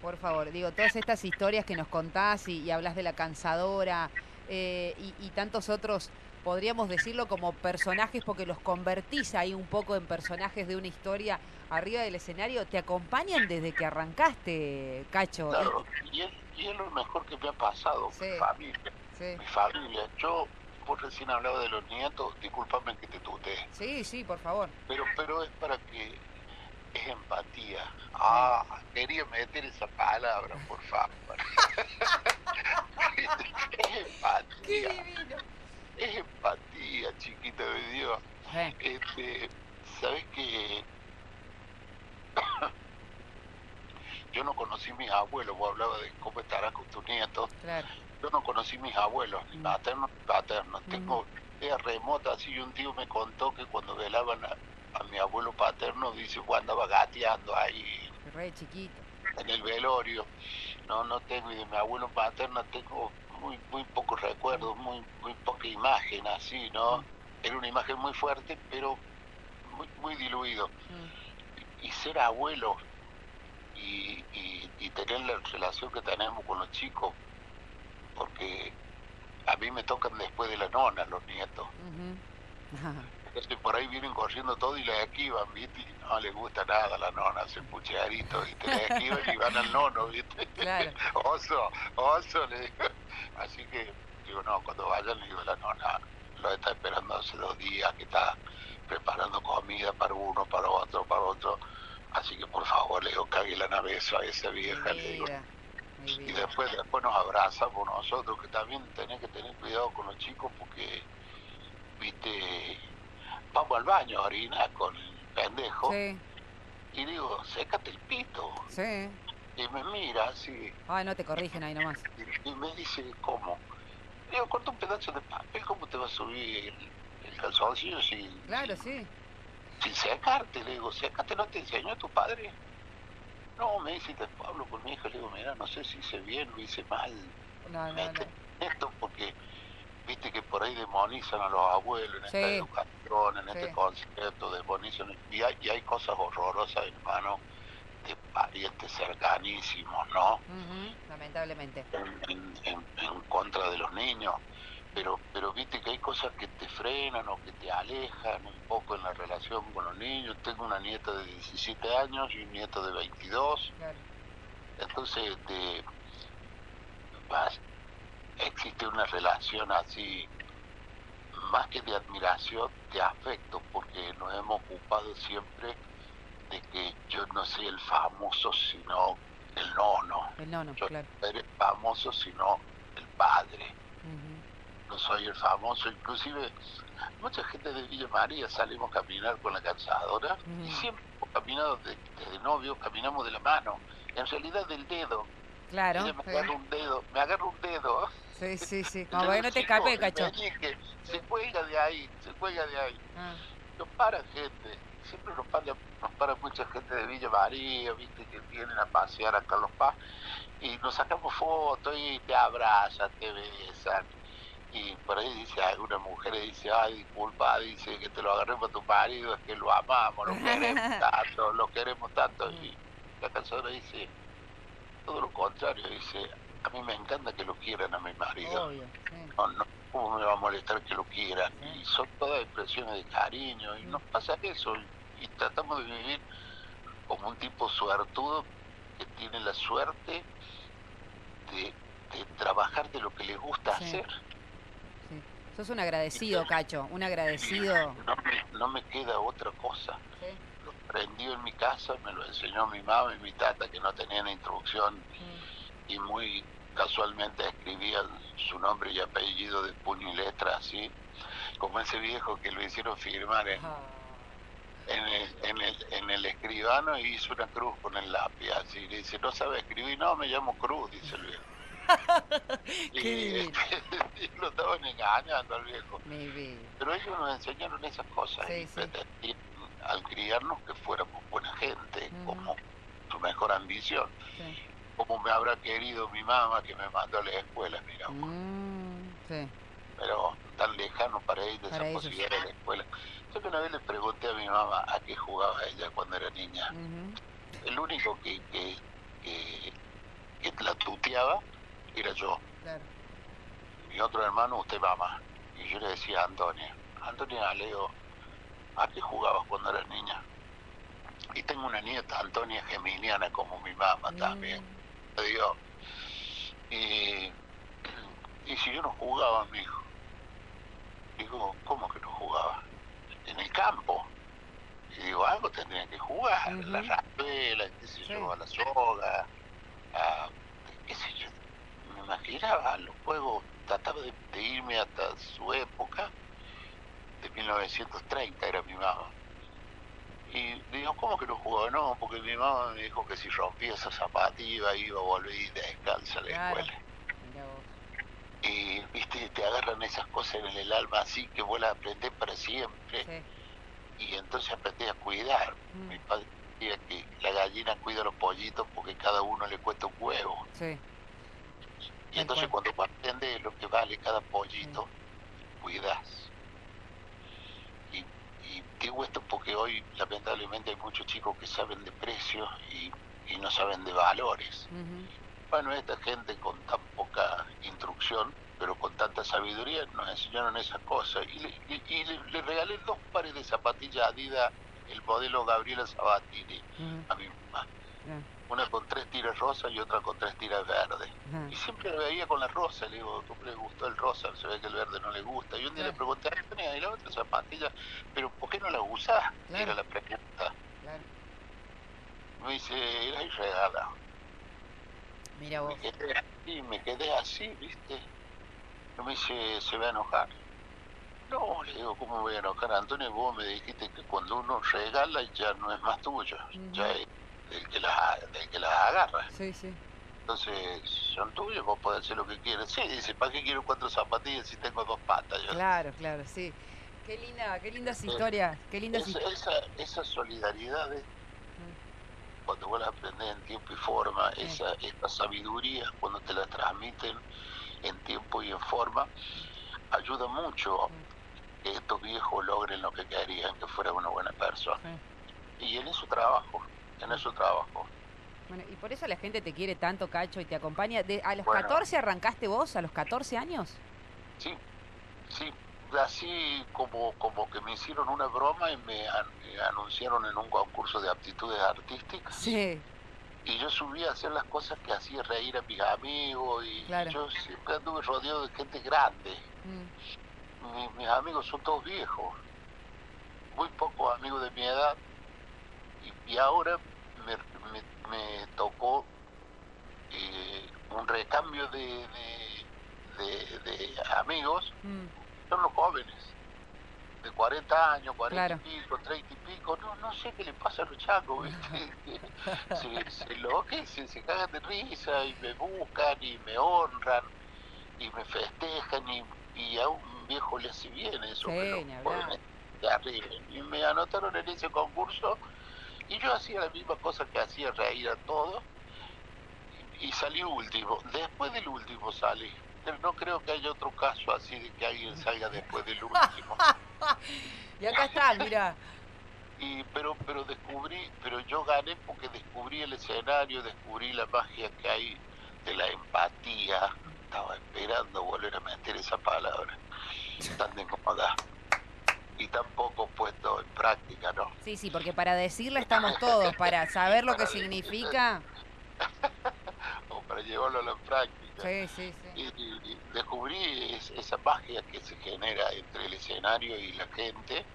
Por favor, digo, todas estas historias que nos contás y hablas de la cansadora y tantos otros, podríamos decirlo como personajes porque los convertís ahí un poco en personajes de una historia arriba del escenario, te acompañan desde que arrancaste, Cacho. Claro, y es lo mejor que me ha pasado, mi Sí, familia. sí, Mi familia. Vos recién hablaba de los nietos, discúlpame que te tutee, sí, sí, por favor. pero es para que es empatía. Sí. Quería meter esa palabra, por favor. Es ¡Qué empatía, divino! es empatía, chiquita de Dios. Este, sabes que yo no conocí mis abuelos, vos hablabas de cómo estarás con tus nietos. Claro. Yo no conocí mis abuelos, ni Mm, maternos ni paternos. ujú. Tengo idea remota, así un tío me contó que cuando velaban a mi abuelo paterno, dice, andaba gateando ahí Re chiquito. en el velorio. No, no tengo, y de mi abuelo paterno tengo muy pocos Mm, recuerdos, muy poca imagen así, ¿no? mm, Era una imagen muy fuerte, pero muy diluido. mm. Y ser abuelo y tener la relación que tenemos con los chicos, porque a mí me tocan después de la nona los nietos. Ujú. Entonces por ahí vienen corriendo todo y la esquivan, ¿viste? Y no les gusta nada la nona, hacen puchearitos, y te la esquivan y van al nono, ¿viste? Claro. Oso, le digo. Así que, digo, no, cuando vayan, le digo, la nona lo está esperando hace 2 días, que está preparando comida para uno, para otro, para otro. Así que por favor, le digo, cague la nave a esa Mi vieja, le digo. vida, mi Y vida. después nos abrazamos nosotros, que también tenés que tener cuidado con los chicos porque, viste, vamos al baño a orinar con el pendejo Sí, y digo, sécate el pito. sí. Y me mira así Ay, no te corrigen ahí nomás. y me dice, ¿cómo? Digo, corta un pedazo de papel, ¿cómo te va a subir el calzoncillo Claro, sí. sin secarte? Le digo, sécate, ¿no te enseñó tu padre? No, me dice, después hablo con mi hija, le digo, mira, no sé si hice bien o hice mal. No, no, Mete no. esto porque viste que por ahí demonizan a los abuelos en esta Sí, educación, en sí. este concepto, demonizan, y hay cosas horrorosas, hermano, de parientes cercanísimos, ¿no? Ujú, lamentablemente. En contra de los niños. Pero viste que hay cosas que te frenan o que te alejan un poco en la relación con los niños. Tengo una nieta de 17 años y un nieto de 22. Claro. Entonces vas- existe una relación así, más que de admiración, de afecto, porque nos hemos ocupado siempre de que yo no soy el famoso, sino el nono. El nono, Yo claro. no soy el famoso, sino el padre. Ujú, No soy el famoso. Inclusive, mucha gente de Villa María salimos a caminar con la calzadora y ujú. siempre hemos caminado desde novio, caminamos de la mano. En realidad del dedo. Ella Claro, me sí. agarra un dedo, me agarra un dedo, Sí, sí, sí. el Como para que dedo no te chico, escape, el Cacho. meñique, Sí. se cuelga de ahí, se cuelga de ahí. Ah, Nos para gente, siempre nos para mucha gente de Villa María, viste, que vienen a pasear a Carlos Paz, y nos sacamos fotos y te abrazan, te besan. Y por ahí dice alguna mujer, dice, ay, disculpa, dice que te lo agarré para tu marido, es que lo amamos, lo queremos tanto. mm, Y la canción dice, todo lo contrario, dice, a mí me encanta que lo quieran a mi marido. obvio, sí, No, no, ¿cómo me va a molestar que lo quieran? sí. Y son todas expresiones de cariño, y Mm, nos pasa eso, y tratamos de vivir como un tipo suertudo que tiene la suerte de, de trabajar de lo que le gusta sí, hacer. sí. Sos un Y, agradecido, Cacho. Un agradecido. no me queda otra cosa. Sí. Lo aprendí en mi casa, me lo enseñó mi mamá y mi tata, que no tenían instrucción Mm. y muy casualmente escribían su nombre y apellido de puño y letra, así, como ese viejo que lo hicieron firmar en, Ah, en, el, en, el, en el escribano y hizo una cruz con el lápiz, así, le dice, no sabe escribir, no, me llamo Cruz, dice el viejo. qué Y, divino. y lo estaban engañando al viejo. Mi vida. Pero ellos nos enseñaron esas cosas y Sí, sí. pretendían al criarnos que fuéramos buena gente, Ujú, como su mejor ambición. sí. Como me habrá querido mi mamá que me mandó a la escuela, mira, Sí. pero tan lejano para ella esa Para ellos. posibilidad de la escuela. Yo que una vez le pregunté a mi mamá a qué jugaba ella cuando era niña. Ujú, El único que criaba era yo. Claro. Mi otro hermano, usted mamá. Y yo le decía a Antonia, Antonia, Leo, ¿a qué jugabas cuando eras niña? Y tengo una nieta, Antonia, geminiana, como mi mamá también. Digo, y si yo no jugaba, mi hijo. Digo, ¿cómo que no jugaba? En el campo. Y digo, algo tendría que jugar, la rajuela, qué sé yo, a la soga, qué sé yo. Me imaginaba los juegos, trataba de irme hasta su época, de 1930 era mi mamá. Y digo, ¿cómo que no jugaba? No, porque mi mamá me dijo que si rompía esa zapatilla iba a volver descalza a la escuela. Mirá vos. Y, viste, te agarran esas cosas en el alma así que vos las aprendés para siempre. Sí. Y entonces aprendés a cuidar. Mi padre decía que la gallina cuida a los pollitos porque cada uno le cuesta un huevo. Sí. Y entonces cuando vos aprendés lo que vale cada pollito, cuidás. Y digo esto porque hoy lamentablemente hay muchos chicos que saben de precios y no saben de valores. Bueno, esta gente con tan poca instrucción, pero con tanta sabiduría, nos enseñaron esas cosas. Y le regalé 2 pares de zapatillas Adidas, el modelo Gabriela Sabatini, a mi mamá. Una con 3 tiras rosas y otra con 3 tiras verdes. Y siempre la veía con la rosa. Le digo, ¿cómo le gustó el rosa? Se ve que el verde no le gusta. Y un día le pregunté, ¿y la otra zapatilla? ¿Pero por qué no la usás? Era la pregunta. Me dice, era y regala. Mira vos. Me quedé así, ¿viste? Y me dice, ¿se va a enojar? No, le digo, ¿cómo me voy a enojar? Antonio, vos me dijiste que cuando uno regala ya no es más tuyo, ya es del que las agarra. Sí, sí. Entonces, son tuyos, vos podés hacer lo que quieras. Sí, dice, ¿para qué quiero 4 zapatillas si tengo 2 patas? Yo, claro, sí. Qué lindas historias, qué lindas historias. Esa solidaridad, cuando vos la aprendés en tiempo y forma, esa sabiduría, cuando te la transmiten en tiempo y en forma, ayuda mucho que estos viejos logren lo que querían, que fuera una buena persona. Y en eso trabajo. Bueno, y por eso la gente te quiere tanto, Cacho, y te acompaña. ¿A los 14 arrancaste vos? ¿A los 14 años? Sí. Así como que me hicieron una broma y me anunciaron en un concurso de aptitudes artísticas. Sí. Y yo subí a hacer las cosas que hacía reír a mis amigos y yo siempre anduve rodeado de gente grande. Mis amigos son todos viejos, muy pocos amigos de mi edad, y ahora me tocó un recambio de amigos. Son los jóvenes, de 40 años, 40 y pico, 30 y pico, no sé qué le pasa a los chacos, ¿viste? se enloquecen, se cagan de risa y me buscan y me honran y me festejan y a un viejo le hace bien eso, que los jóvenes se arriben. Y me anotaron en ese concurso y yo hacía la misma cosa que hacía reír a todos y salí último. Después del último salí. Pero no creo que haya otro caso así de que alguien salga después del último. Y acá están, mira. Pero yo gané porque descubrí el escenario, descubrí la magia que hay de la empatía. Estaba esperando volver a meter esa palabra tan de moda y tan poco puesto en práctica, ¿no? Sí, porque para decirla estamos todos, para saber lo que significa. O para llevarlo a la práctica. Sí. Y descubrí esa magia que se genera entre el escenario y la gente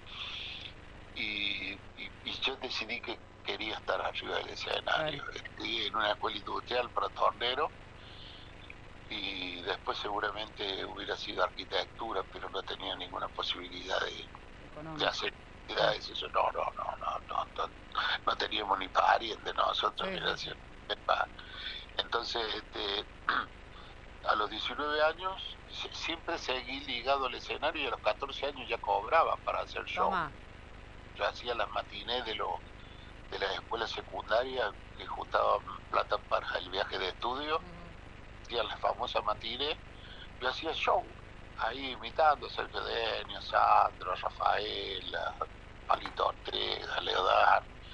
y yo decidí que quería estar arriba del escenario. Estudié en una escuela industrial para tornero y después seguramente hubiera sido arquitectura, pero no tenía ninguna posibilidad de hacer actividades. Eso no teníamos ni parientes nosotros. Entonces, a los 19 años siempre seguí ligado al escenario y a los 14 años ya cobraba para hacer show. Yo hacía las matinés de las escuelas secundarias que juntaban plata para el viaje de estudio, hacía las famosas matinés, yo hacía show, ahí imitando a Sergio Denis, Sandro, Rafaela, Palito Ortega, Leodar,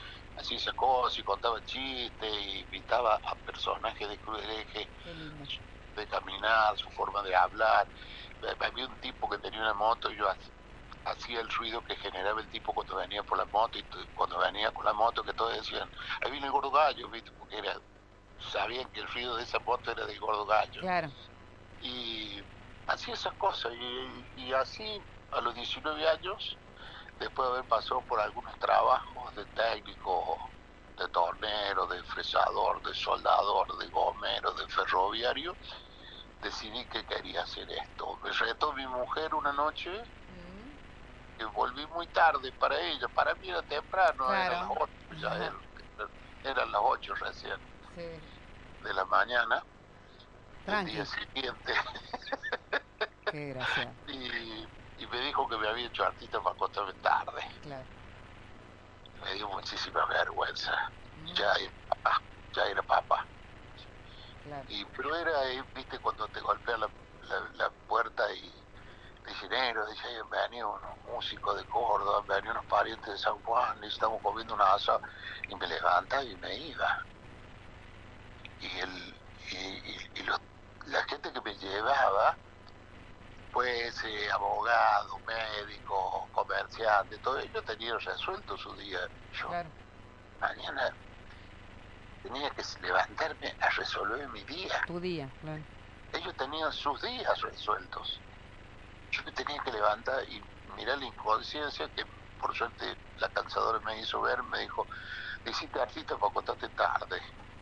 hacía esas cosas y contaba chistes y invitaba a personajes de Cruz del Eje, Qué lindo. de caminar, su forma de hablar. Había un tipo que tenía una moto y yo hacía el ruido que generaba el tipo cuando venía por la moto, y cuando venía con la moto, que todos decían, ahí viene el gordo gallo, ¿viste? Porque sabían que el ruido de esa moto era del gordo gallo. Claro. Y hacía esas cosas, y así a los 19 años, después de haber pasado por algunos trabajos de técnico, de tornero, de fresador, de soldador, de gomero, de ferroviario, decidí que quería hacer esto. Me retó mi mujer una noche, que volví muy tarde para ella. Para mí era temprano, eran las Claro. 8, eran las 8 recién Sí. de la mañana del día Tranqui. siguiente. Qué gracia. y me dijo que me había hecho artista para acostarme tarde. Claro. Me dio muchísima vergüenza. Mm, Ya era papá. claro. Pero era, viste, cuando te golpea la puerta y dicen, dice, han venido unos músicos de Córdoba, han venido unos parientes de San Juan, y estamos comiendo una asa, y me levanta y me iba. Y, el, la gente que me llevaba, pues abogado, médico, comerciante, todo ello tenía resuelto su día. Yo Claro. mañana tenía que levantarme a resolver mi día. Tu día, claro. Ellos tenían sus días resueltos. Yo me tenía que levantar y mirar la inconsciencia que por suerte la cansadora me hizo ver, me dijo, hiciste artista para acostarte tarde.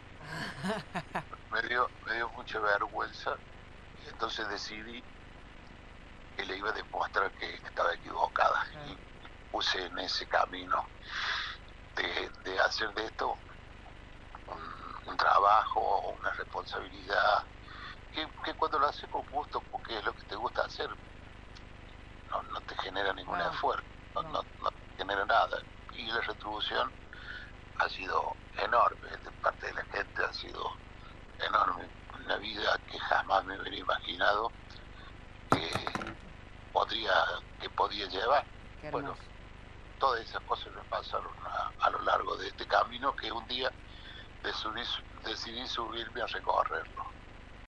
Me dio mucha vergüenza, y entonces decidí que le iba a demostrar que estaba equivocada. Claro. Y puse en ese camino de hacer de esto un trabajo, una responsabilidad, que cuando lo haces con gusto, porque es lo que te gusta hacer, no te genera ningún No, esfuerzo, no. no te genera nada. Y la retribución ha sido enorme, de parte de la gente ha sido enorme. Una vida que jamás me hubiera imaginado que podía llevar. Qué Bueno, hermoso. todas esas cosas me pasaron a lo largo de este camino, que un día decidí subirme a recorrerlo.